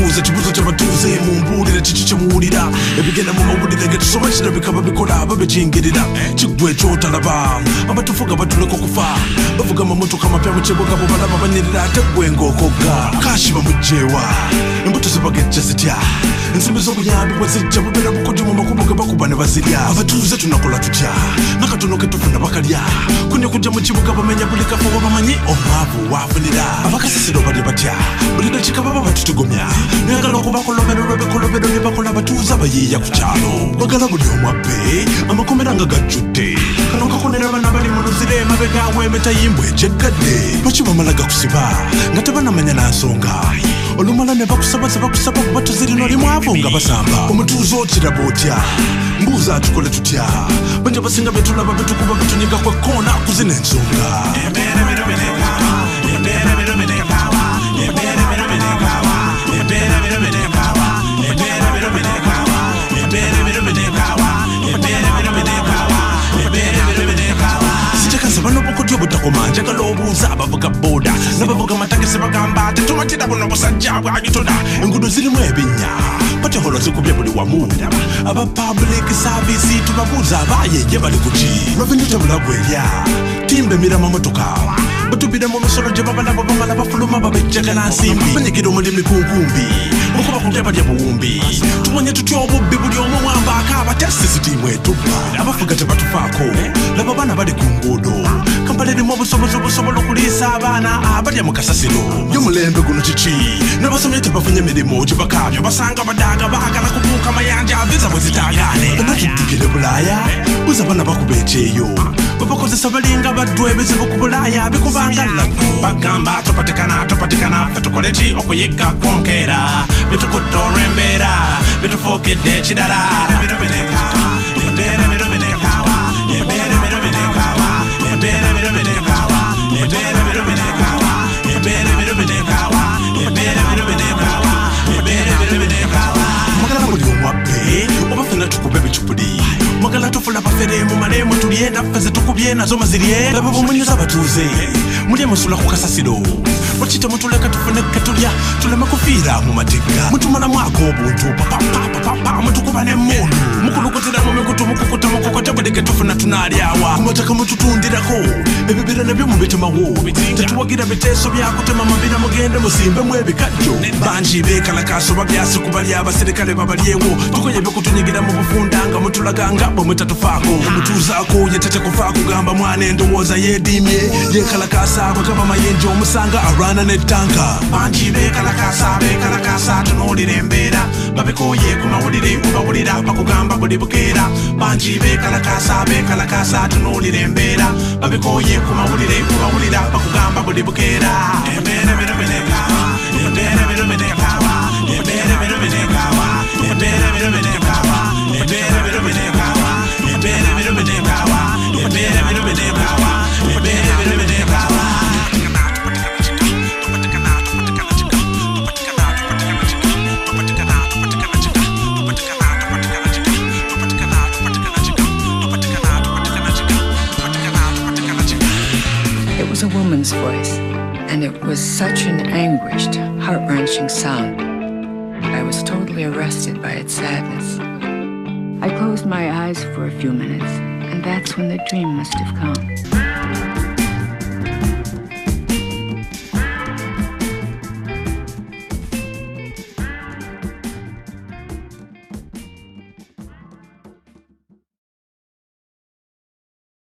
batuuze kibuzo ky'abatuuze mumbuulire kiki kyemuwulira ebigenda mu mawulire getusoma kirabika babikola babijingirira kiggwe ekyotalaba abatufuga batuleka okufa bavuga amamotoka amapya mu kibuga bo balaba banyirira ate ggwe ng'okogga kashi bamugjeewa embuto zibagejja zitya ensimbi z'obuyambi bwe zijja bubeera bukodyo mu makubo ge bakuba ne bazirya abatuuze tunakola tutya nakatono ke tufuna bakalya kunya kujja mu kibuga bamenya buli kafo babamanyi omwavu waafunira abakasasiro bali batya buli dakika baba batutugumya nayagala okubakolobero lwebekolobero ne bakola batuuze abayiiya ku kyalo bagala buli omwabbe amakomera nga gajjudde kano kakonera bana bali mu luzire emabegaawo emetayimbwa egyeggadde lwaki bamala gakusiba nga tebanamanya nansonga olumala ne bakusabaza bakusaba kuba tuzirina oli mwavu nga basamba omutuuze okiraba otya mbuuza atukole tutya banja basinga betulaba betukuba betunyiga kwekoona kuzina ensonga bano bukodyo butakoma njagala obuuza abavuga boda n'abavuga matakisi bagamba tetumatira buno busajja bwagitonda engudo zirimu ebinnya pateholo zikubye buli wamu aba public service tubabuuza abayeye bali kuki revenue tebulabwerya timba emirama motoka batubira mu misolo gye babalabo bamala bafuluma babejjagala nsimbi banyigira omulimi ku nkumbi okuba kutya balya buwumbi tumanye tutya obubbi buli omu mwamba akaaba tesisitimu etubba abafuga tebatufaako laba baana bali ku nguudo kampala erimu obusobozi obusobola okuliisa abaana abalya mu kasasiro y'omulembe guno kiki n'abasomye tebafunye mirimu gye bakaabyo basanga badaaga baagala kubuuka mayanja viza bwe zitaagaane banatuddukire bulaaya buza bana bakuba ekyeyo babakozesa balinga baddwa ebizibu ku bulaaya bikubanga lagu bagamba topatikana fetukole ki okuyigga konkeera bitukutta olw'embeera bitufuukidde ekirala magala buli omwabbe obafena tukube ebicupuli magala tufula bafere mu malemu tulye naffe zetukubye nazo mazirye laba bomunyiza batuuze mulye musula ku kasasiro lwaki temutuleka tufuneke tulya tuleme kufiira mu matega mutumalamu ag'obuntu papapapapa mutukuba n'emmundu mukulukutira mu mikutu mukukuta buli ge tufuna tunaalyawa ku mataka mututundirako ebibira nabyo mubitemawo tetuwagira biteeso byakutema mabira mugende musimbemu ebikajjo bangi beekalakaso babyasi kubali abaserikale babalyewo tukoye bekutunyigira mu bufunda nga mutulaganga bwe mutatufaako omutuuzaako yetatekufaako gamba mwana endowooza yeedimye yeekalakasa bwegaba mayenje omusanga arwana n'ettanka bangi beekalakasa tunuulira embeera babikoye ku mawulire ubawulira bakugamba buli bukeera bangi beekalakasa tunuulira embeera babikoye ku mawulire ubawulira bakugamba buli bukeera It was a woman's voice, and it was such an anguished, heart-wrenching sound. I was totally arrested by its sadness. I closed my eyes for a few minutes, and that's when the dream must have come.